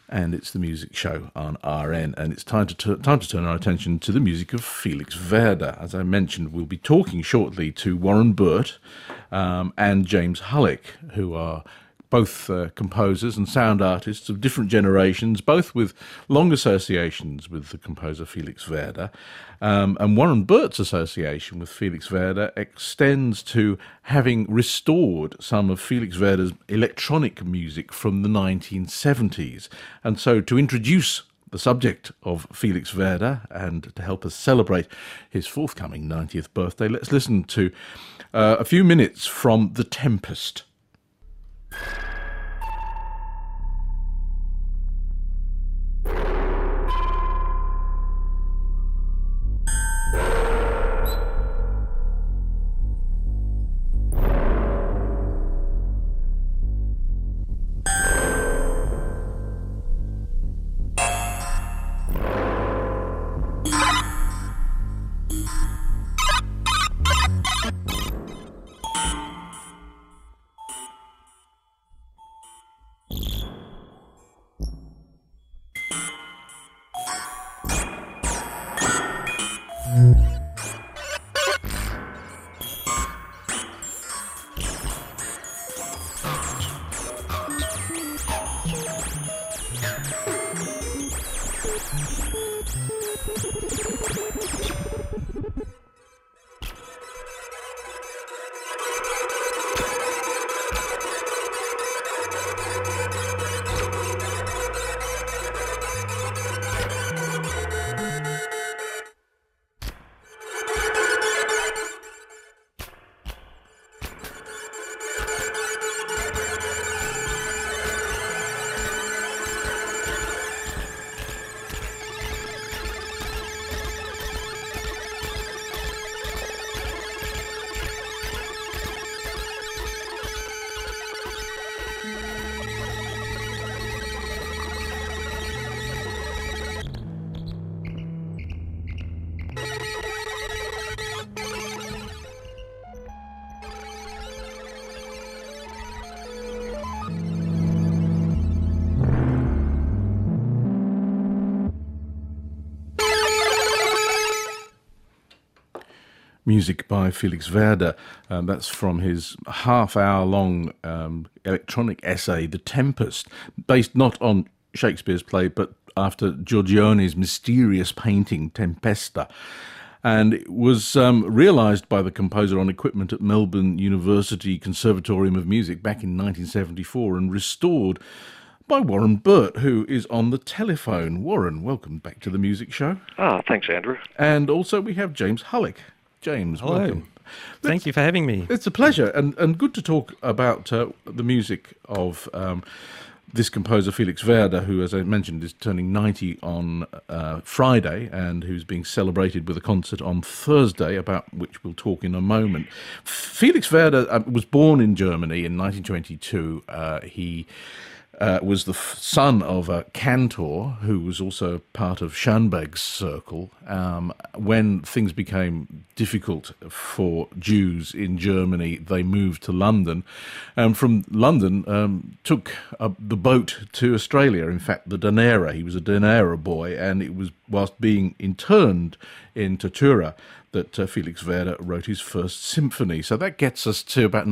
And it's the music show on RN, and it's time to turn our attention to the music of Felix Werder. As I mentioned, we'll be talking shortly to Warren Burt and James Hullick, who are both composers and sound artists of different generations, both with long associations with the composer Felix Werder. And Warren Burt's association with Felix Werder extends to having restored some of Felix Werder's electronic music from the 1970s. And so to introduce the subject of Felix Werder and to help us celebrate his forthcoming 90th birthday, let's listen to a few minutes from The Tempest. Music by Felix Werder. That's from his half-hour-long electronic essay, The Tempest, based not on Shakespeare's play, but after Giorgione's mysterious painting, Tempesta. And it was realised by the composer on equipment at Melbourne University Conservatorium of Music back in 1974 and restored by Warren Burt, who is on the telephone. Warren, welcome back to the music show. Thanks, Andrew. And also we have James Hullick. James, hello. Welcome. Thank you for having me. It's a pleasure, and good to talk about the music of this composer, Felix Werder, who, as I mentioned, is turning 90 on Friday, and who's being celebrated with a concert on Thursday, about which we'll talk in a moment. Felix Werder was born in Germany in 1922. He was the son of a cantor who was also part of Schoenberg's circle. When things became difficult for Jews in Germany, they moved to London, and from London took the boat to Australia. In fact, the Danera. He was a Danera boy, and it was whilst being interned in Tatura that Felix Werder wrote his first symphony. So that gets us to about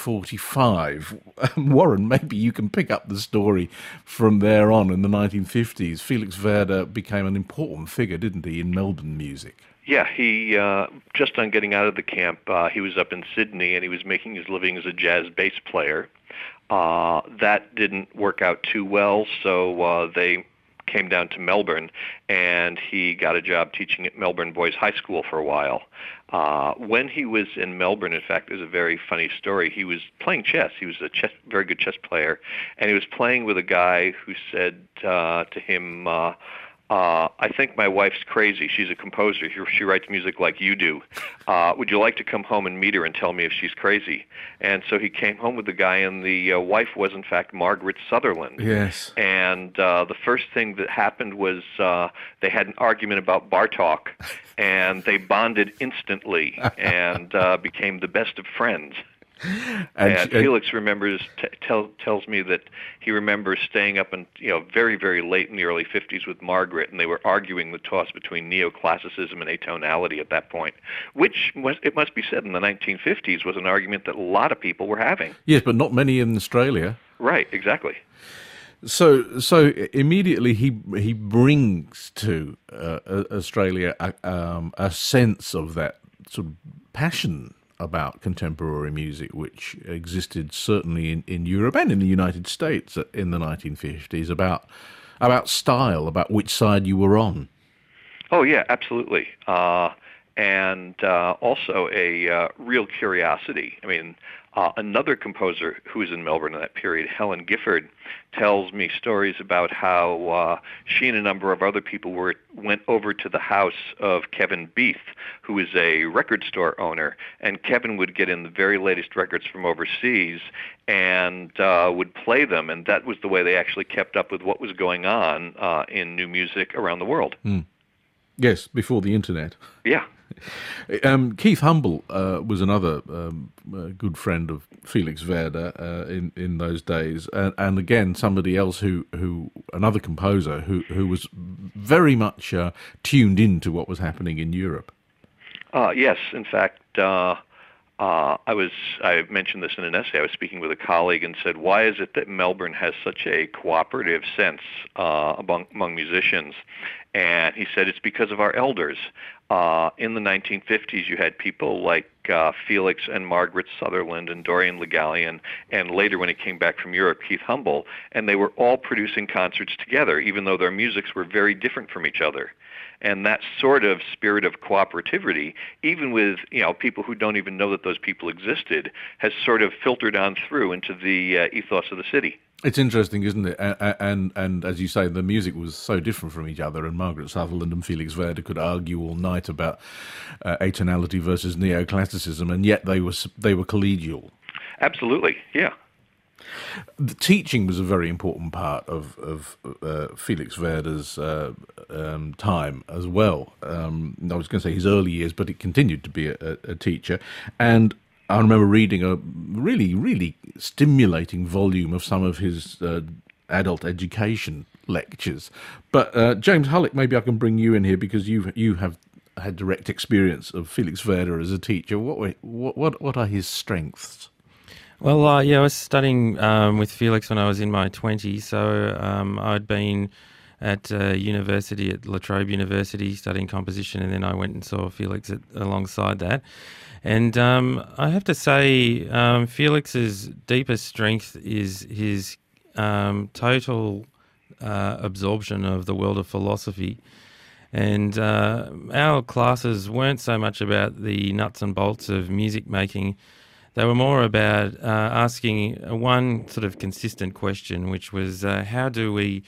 1945. Warren, maybe you can pick up the story from there on in the 1950s. Felix Werder became an important figure, didn't he, in Melbourne music? Yeah, he, just on getting out of the camp, he was up in Sydney and he was making his living as a jazz bass player. That didn't work out too well, so they came down to Melbourne, and he got a job teaching at Melbourne Boys High School for a while. When he was in Melbourne, in fact, there's a very funny story. He was playing chess. He was a very good chess player, and he was playing with a guy who said to him, I think my wife's crazy. She's a composer. She writes music like you do. Would you like to come home and meet her and tell me if she's crazy? And so he came home with the guy, and the wife was, in fact, Margaret Sutherland. Yes. And the first thing that happened was they had an argument about Bartók, and they bonded instantly and became the best of friends. And Felix remembers tells me that he remembers staying up and very, very late in the early 50s with Margaret, and they were arguing the toss between neoclassicism and atonality at that point, which it must be said in the 1950s was an argument that a lot of people were having. Yes, but not many in Australia. Right, exactly. So immediately he brings to Australia a sense of that sort of passion about contemporary music, which existed certainly in Europe and in the United States in the 1950s, about style, about which side you were on. Oh yeah, absolutely, and also a real curiosity. I mean, another composer who was in Melbourne in that period, Helen Gifford, tells me stories about how she and a number of other people went over to the house of Kevin Beath, who is a record store owner, and Kevin would get in the very latest records from overseas and would play them, and that was the way they actually kept up with what was going on in new music around the world. Mm. Yes, before the internet. Yeah. Keith Humble was another good friend of Felix Werder in those days, and again somebody else who another composer who was very much tuned into what was happening in Europe. Yes, in fact, I mentioned this in an essay. I was speaking with a colleague and said, why is it that Melbourne has such a cooperative sense among musicians? And he said, it's because of our elders. In the 1950s, you had people like Felix and Margaret Sutherland and Dorian Le Gallienne, and later when he came back from Europe, Keith Humble, and they were all producing concerts together, even though their musics were very different from each other. And that sort of spirit of cooperativity, even with people who don't even know that those people existed, has sort of filtered on through into the ethos of the city. It's interesting, isn't it? And as you say, the music was so different from each other, and Margaret Sutherland and Felix Werder could argue all night about atonality versus neoclassicism, and yet they were collegial. Absolutely, yeah. The teaching was a very important part of Felix Werder's time as well. I was going to say his early years, but he continued to be a teacher. And I remember reading a really, really stimulating volume of some of his adult education lectures. But James Hullock, maybe I can bring you in here because you have had direct experience of Felix Werder as a teacher. What are his strengths? Well, I was studying with Felix when I was in my 20s, so I'd been at university, at La Trobe University, studying composition, and then I went and saw Felix alongside that. And I have to say, Felix's deepest strength is his total absorption of the world of philosophy. And our classes weren't so much about the nuts and bolts of music making. They were more about asking one sort of consistent question, which was how do we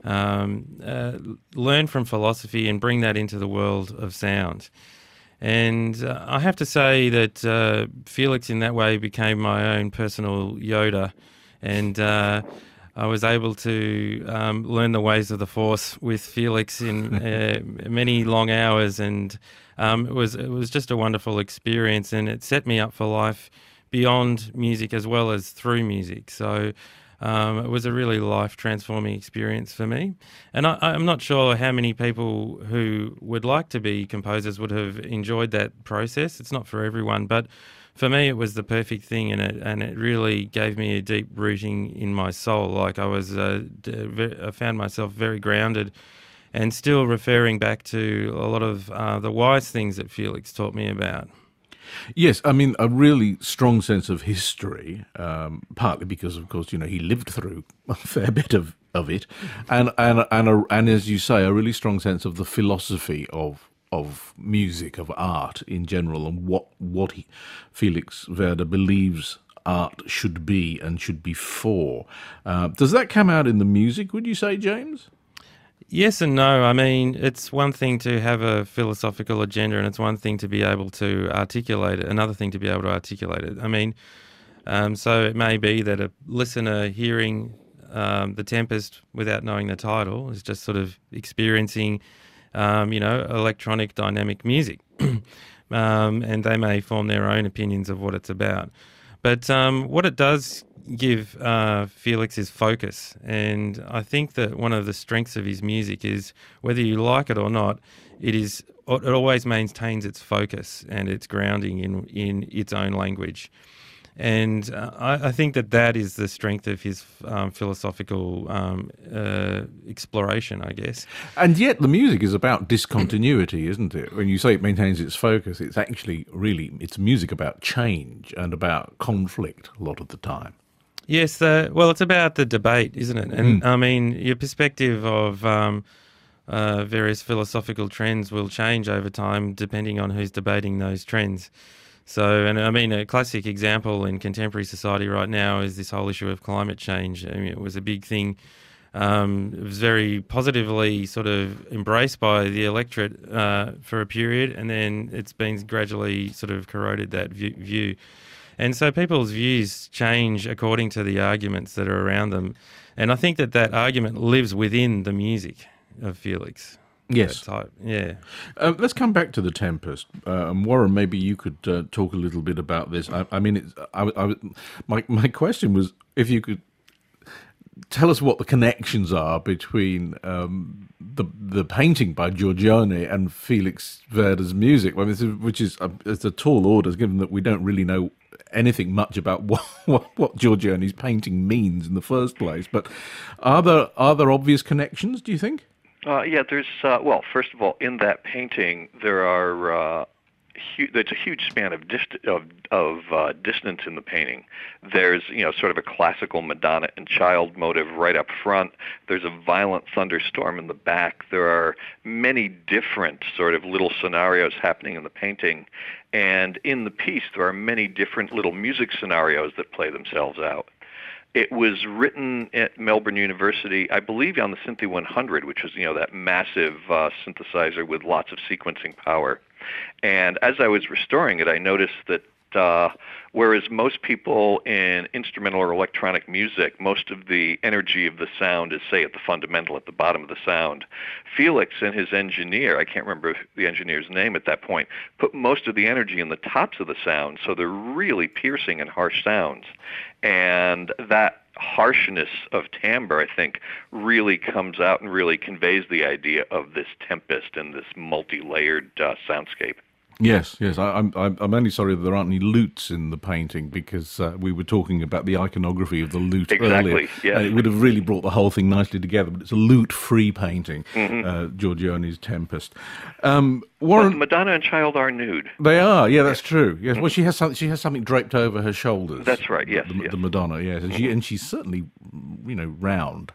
learn from philosophy and bring that into the world of sound? And I have to say that Felix in that way became my own personal Yoda, and I was able to learn the ways of the Force with Felix in many long hours, and it was just a wonderful experience, and it set me up for life beyond music as well as through music. So it was a really life-transforming experience for me. And I'm not sure how many people who would like to be composers would have enjoyed that process. It's not for everyone, but for me it was the perfect thing, and it really gave me a deep rooting in my soul. Like I found myself very grounded and still referring back to a lot of the wise things that Felix taught me about. Yes, I mean, a really strong sense of history, partly because, of course, he lived through a fair bit of it, and as you say, a really strong sense of the philosophy of music, of art in general, and what Felix Werder believes art should be and should be for. Does that come out in the music, would you say, James? Yes and no. I mean, it's one thing to have a philosophical agenda, and it's one thing to be able to articulate it, another thing to be able to articulate it. I mean, so it may be that a listener hearing The Tempest without knowing the title is just sort of experiencing, electronic dynamic music. And they may form their own opinions of what it's about. But what it does give Felix is focus. And I think that one of the strengths of his music is, whether you like it or not, it always maintains its focus and its grounding in its own language. And I think that is the strength of his philosophical exploration, I guess. And yet the music is about discontinuity, isn't it? When you say it maintains its focus, it's actually it's music about change and about conflict a lot of the time. Yes, well, it's about the debate, isn't it? And I mean, your perspective of various philosophical trends will change over time depending on who's debating those trends. So, and I mean, a classic example in contemporary society right now is this whole issue of climate change. I mean, it was a big thing. It was very positively sort of embraced by the electorate for a period, and then it's been gradually sort of corroded that view. And so people's views change according to the arguments that are around them. And I think that argument lives within the music of Felix. Yes. Yeah. Let's come back to The Tempest. Warren, maybe you could talk a little bit about this. My question was if you could tell us what the connections are between the painting by Giorgione and Felix Werder's music, which is it's a tall order, given that we don't really know anything much about what Giorgione's painting means in the first place. But are there obvious connections, do you think? Yeah, there's, first of all, in that painting, there's a huge span of distance in the painting. There's, sort of a classical Madonna and Child motive right up front. There's a violent thunderstorm in the back. There are many different sort of little scenarios happening in the painting. And in the piece, there are many different little music scenarios that play themselves out. It was written at Melbourne University, I believe, on the Synthia 100, which was, that massive synthesizer with lots of sequencing power. And as I was restoring it, I noticed that whereas most people in instrumental or electronic music, most of the energy of the sound is, say, at the fundamental, at the bottom of the sound, Felix and his engineer, I can't remember the engineer's name at that point, put most of the energy in the tops of the sound, so they're really piercing and harsh sounds. And that harshness of timbre, I think, really comes out and really conveys the idea of this tempest and this multi-layered soundscape. Yes. I'm only sorry that there aren't any lutes in the painting, because we were talking about the iconography of the lute earlier. Yes. And it would have really brought the whole thing nicely together, but it's a lute-free painting, Giorgione's Tempest. Warren, Madonna and Child are nude. They are, yeah, that's true. Yes, well, she has something draped over her shoulders. That's right. Yes, the Madonna, yes, and she's certainly, round.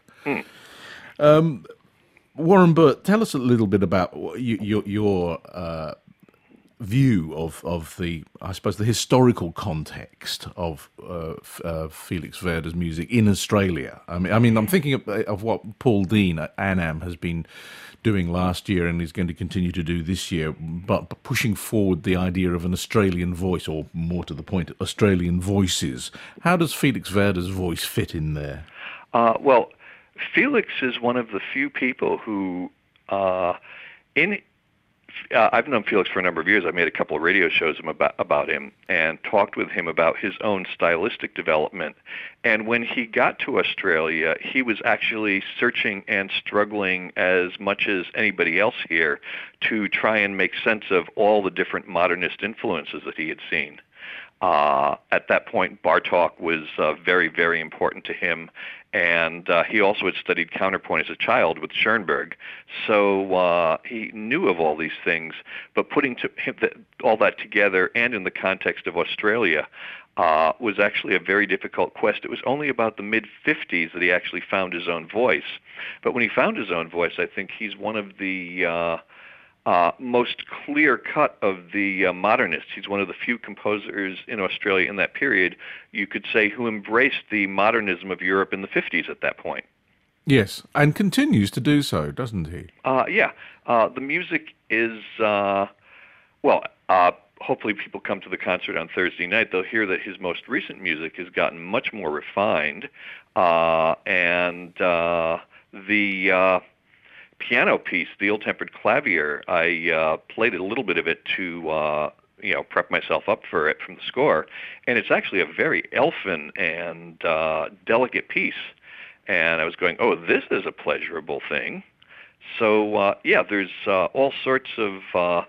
Warren Burt, tell us a little bit about your view of the, I suppose, the historical context of Felix Werder's music in Australia. I mean, I'm thinking of what Paul Dean at ANAM has been doing last year and is going to continue to do this year, but pushing forward the idea of an Australian voice, or more to the point, Australian voices. How does Felix Werder's voice fit in there? Well, Felix is one of the few people who, I've known Felix for a number of years. I made a couple of radio shows about him and talked with him about his own stylistic development. And when he got to Australia, he was actually searching and struggling as much as anybody else here to try and make sense of all the different modernist influences that he had seen. At that point, Bartók was very, very important to him, and he also had studied counterpoint as a child with Schoenberg. So he knew of all these things, but putting all that together and in the context of Australia was actually a very difficult quest. It was only about the mid-50s that he actually found his own voice. But when he found his own voice, I think he's one of the most clear-cut of the modernists. He's one of the few composers in Australia in that period, you could say, who embraced the modernism of Europe in the 50s at that point. Yes, and continues to do so, doesn't he? Yeah. The music is, hopefully people come to the concert on Thursday night. They'll hear that his most recent music has gotten much more refined, and the piano piece, the Ill-Tempered Clavier, I played a little bit of it to prep myself up for it from the score, and it's actually a very elfin and delicate piece. And I was going, oh, this is a pleasurable thing. So there's all sorts of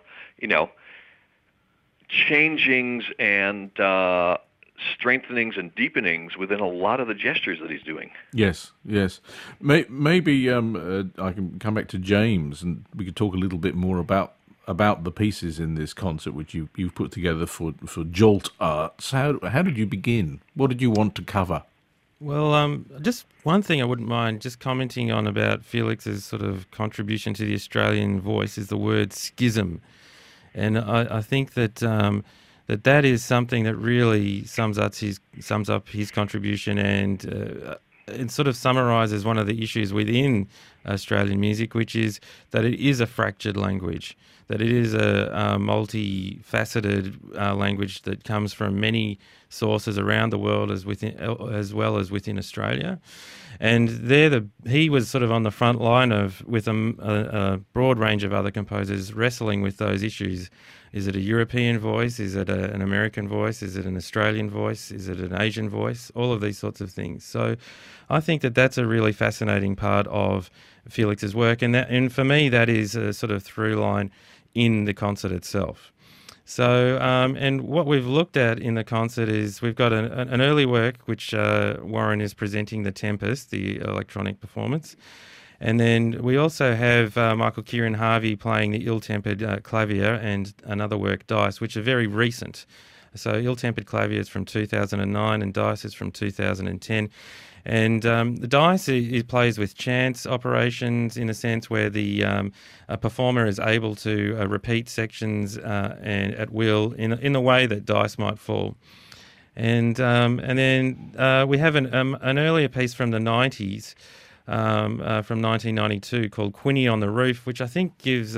changings and strengthenings and deepenings within a lot of the gestures that he's doing. Yes, yes. Maybe I can come back to James, and we could talk a little bit more about the pieces in this concert which you've put together for Jolt Arts. How did you begin? What did you want to cover? Well, just one thing I wouldn't mind just commenting on about Felix's sort of contribution to the Australian voice is the word schism. And I think that that is something that really sums up his contribution and it sort of summarises one of the issues within Australian music, which is that it is a fractured language, that it is a multifaceted language that comes from many sources around the world as well as within Australia. And he was sort of on the front line with a broad range of other composers wrestling with those issues. Is it a European voice? Is it an American voice? Is it an Australian voice? Is it an Asian voice? All of these sorts of things. So I think that that's a really fascinating part of Felix's work. And for me, that is a sort of through line in the concert itself. So, and what we've looked at in the concert is we've got an early work which Warren is presenting, The Tempest, the electronic performance. And then we also have Michael Kieran Harvey playing the Ill-Tempered Clavier and another work, Dice, which are very recent. So Ill-Tempered Clavier is from 2009 and Dice is from 2010. And the Dice it plays with chance operations in a sense where the a performer is able to repeat sections and at will in a way that dice might fall. And then we have an earlier piece from the 90s, from 1992 called Quinny on the Roof, which I think gives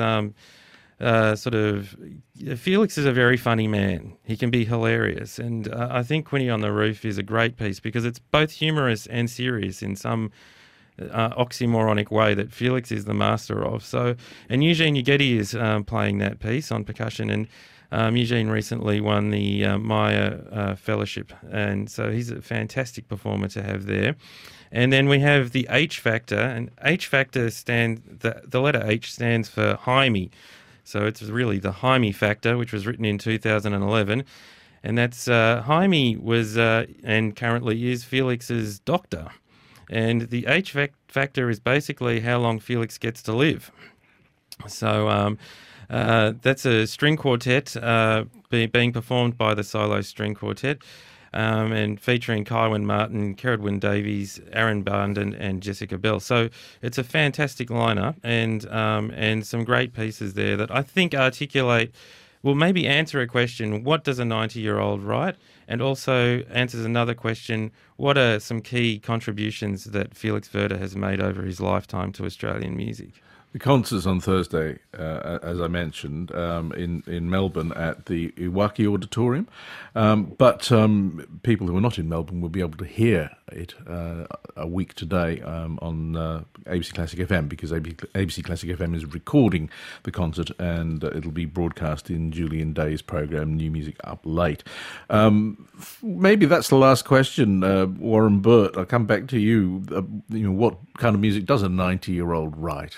Felix is a very funny man. He can be hilarious. And I think Quinny on the Roof is a great piece because it's both humorous and serious in some oxymoronic way that Felix is the master of. So, and Eugene Ugeti is playing that piece on percussion, and Eugene recently won the Maya Fellowship, and so he's a fantastic performer to have there. And then we have the H factor, and H factor the letter H stands for Jaime. So it's really the Jaime factor, which was written in 2011. And that's Jaime was and currently is Felix's doctor. And the H factor is basically how long Felix gets to live. So that's a string quartet being performed by the Solo String Quartet. And featuring Kywin Martin, Keredwin Davies, Aaron Barnden, and Jessica Bell. So it's a fantastic lineup and some great pieces there that I think articulate, well, maybe answer a question, what does a 90-year-old write? And also answers another question, what are some key contributions that Felix Werder has made over his lifetime to Australian music? The concert's on Thursday, as I mentioned, in Melbourne at the Iwaki Auditorium. But people who are not in Melbourne will be able to hear it a week today on ABC Classic FM, because ABC Classic FM is recording the concert and it'll be broadcast in Julian Day's programme, New Music Up Late. Maybe that's the last question, Warren Burt. I'll come back to you. What kind of music does a 90-year-old write?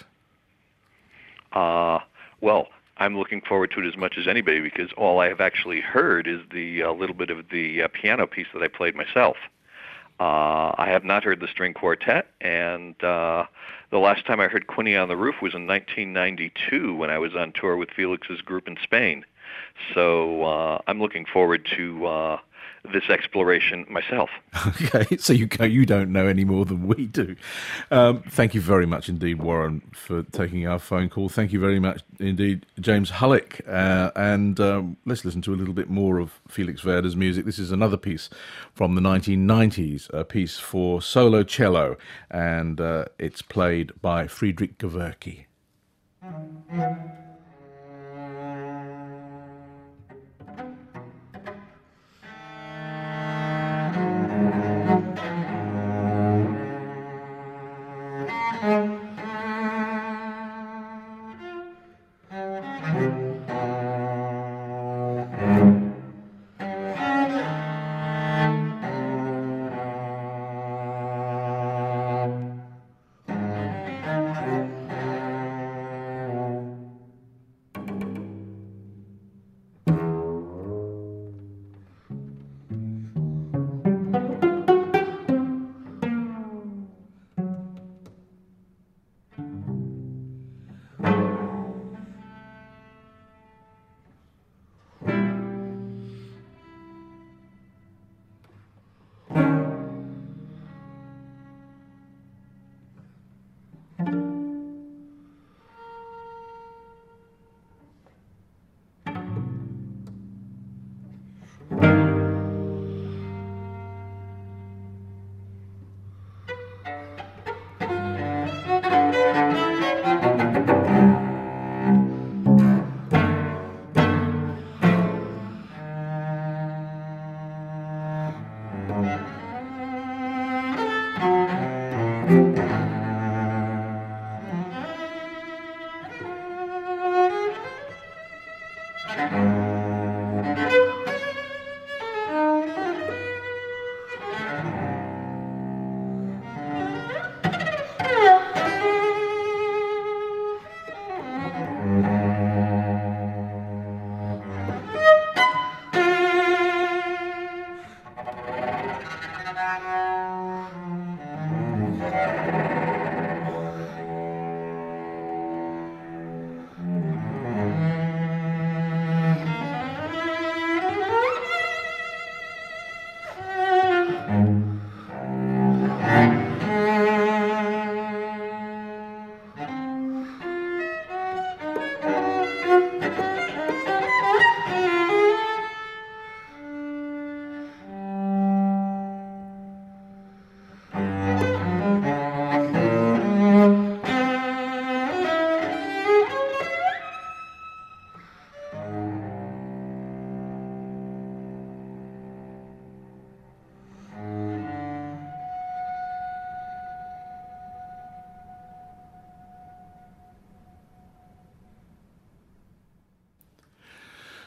Well, I'm looking forward to it as much as anybody because all I have actually heard is the little bit of the piano piece that I played myself. I have not heard the string quartet, and the last time I heard Quinny on the Roof was in 1992 when I was on tour with Felix's group in Spain. So I'm looking forward to this exploration myself. Okay, so you don't know any more than we do. Thank you very much indeed, Warren, for taking our phone call. Thank you very much indeed, James Hullock. And let's listen to a little bit more of Felix Werder's music. This is another piece from the 1990s, a piece for solo cello, and it's played by Friedrich Gewirke.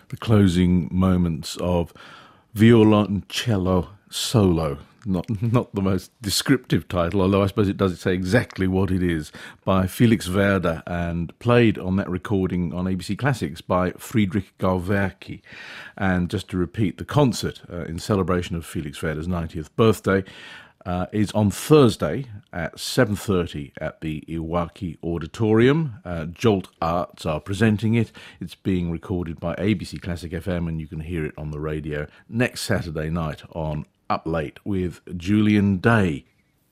the closing moments of Violoncello Solo. Not the most descriptive title, although I suppose it does say exactly what it is, by Felix Werder, and played on that recording on ABC Classics by Friedrich Gauwerki. And just to repeat, the concert in celebration of Felix Werder's 90th birthday is on Thursday at 7:30 at the Iwaki Auditorium. Jolt Arts are presenting it. It's being recorded by ABC Classic FM, and you can hear it on the radio next Saturday night on Up Late with Julian Day.